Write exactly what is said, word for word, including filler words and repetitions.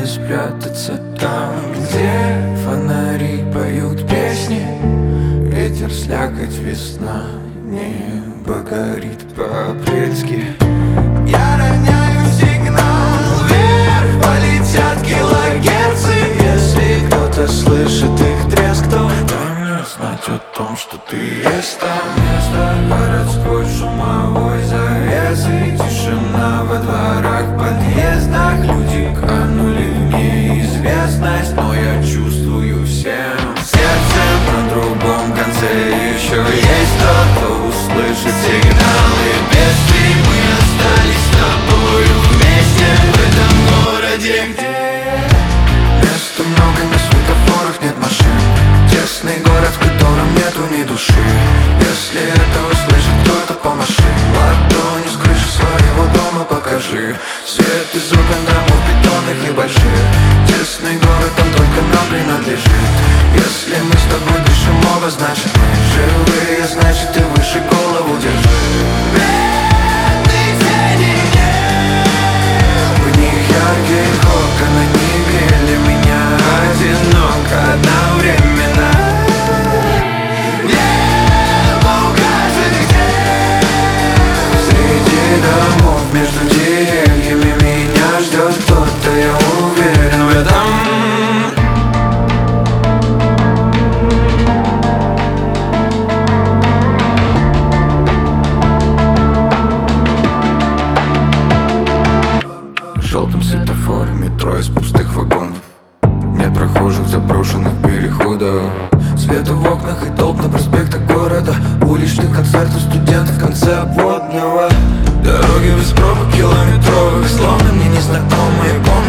не спрятаться там, где фонари поют песни, ветер, слякоть, весна, небо горит по-апрельски. Я роняю сигнал вверх, полетят килогерцы. Если кто-то слышит их треск, то дай мне знать о том, что ты есть там место. Городской шумовой завесы, тишина во дворах, подъездах. Люди канули в неизвестность, но я чувствую всем сердцем на другом конце еще есть тот, кто услышит сигналы бедствий. Мы остались с тобою вместе в этом городе, где места много, на светофорах нет машин. Тесный город, в котором нету ни души. Если это услышит кто-то, помаши ладонью с крыши своего дома, покажи свет из окон домов бетонных и больших. Тесный город, он только нам принадлежит. Если мы с тобой дышим оба, значит мы живые, значит ты выше голову держи. Бедный день и небо, в них ярких окон, они грели меня одиноко одновременно. Небо укажет где, среди домов, между деревьями меня ждет кто-то, я уверен в этом. В желтом светофоре метро из пустых вагонов, нет прохожих, заброшенных переходов. Свет в окнах и толп на проспектах города, уличных концертов студентов в конце обводного. Дороги без пробок километровых, словно мне незнакомые комнаты.